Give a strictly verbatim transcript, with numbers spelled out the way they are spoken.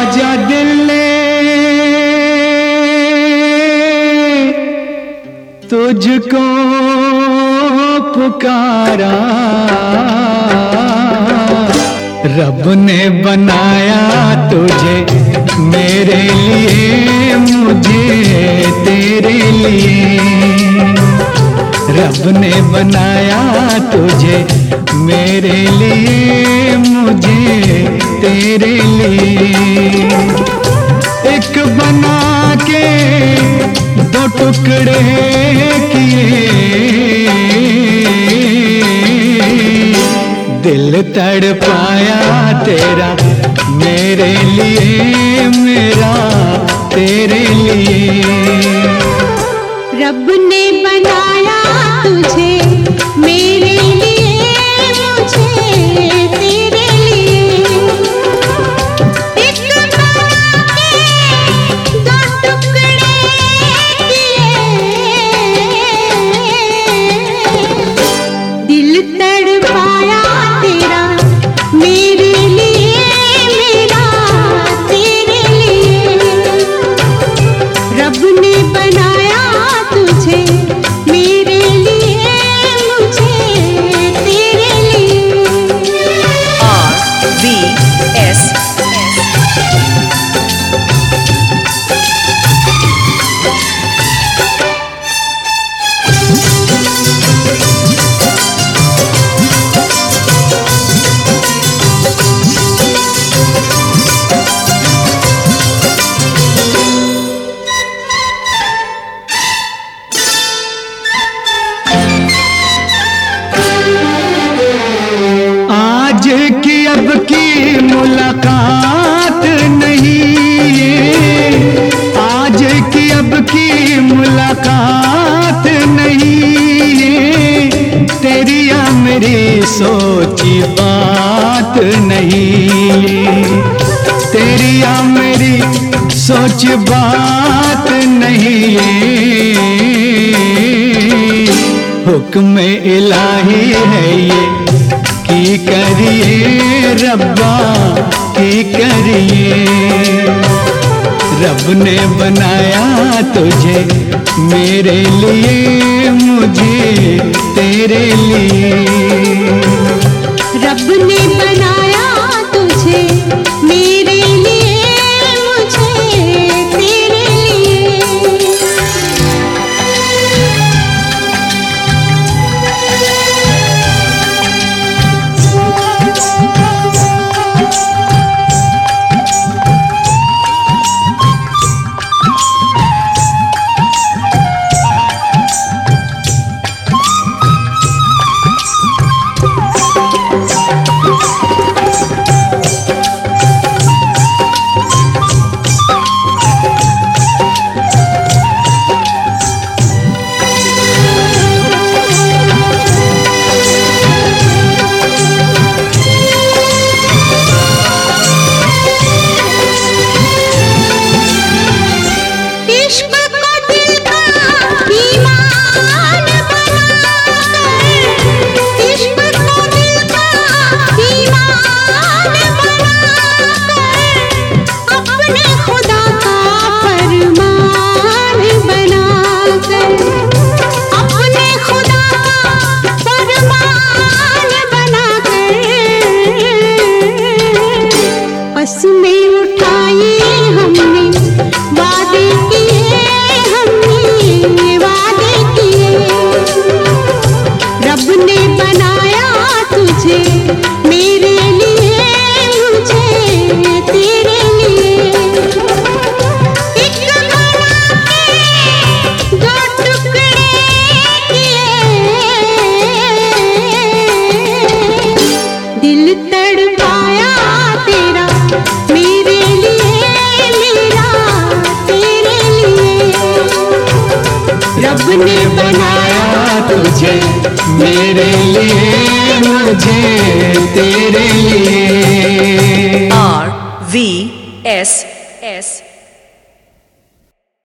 आजा दिल ने तुझको पुकारा, रब ने बनाया तुझे मेरे लिए, मुझे तेरे लिए। रब ने बनाया तुझे मेरे लिए, मुझे तेरे लिए। एक बना के दो टुकड़े किए, दिल तड़पाया तेरा मेरे लिए, मेरा तेरे लिए। रब ने बनाया तुझे मेरे लिए, मुझे तेरे लिए। एक बना के दो टुकड़े किए, दिल तड़पाया तेरा मेरे लिए, मेरा तेरे लिए। रब ने बनाया तुझे मेरे लिए, मुझे तेरे लिए। आर वी एस आज की अब की मुलाकात नहीं ये, आज की अब की मुलाकात नहीं ये, तेरी या मेरी सोची बात नहीं ये, तेरी या मेरी सोच बात नहीं ये। हुक्म इलाही है ये की करिए रब्बा की करिए। रब ने बनाया तुझे मेरे लिए, मुझे तेरे लिए। रब ने बनाया तुझे मेरे लिए, मुझे तेरे लिए। रब ने बनाया तुझे मेरे लिए, मुझे तेरे लिए। Are V S S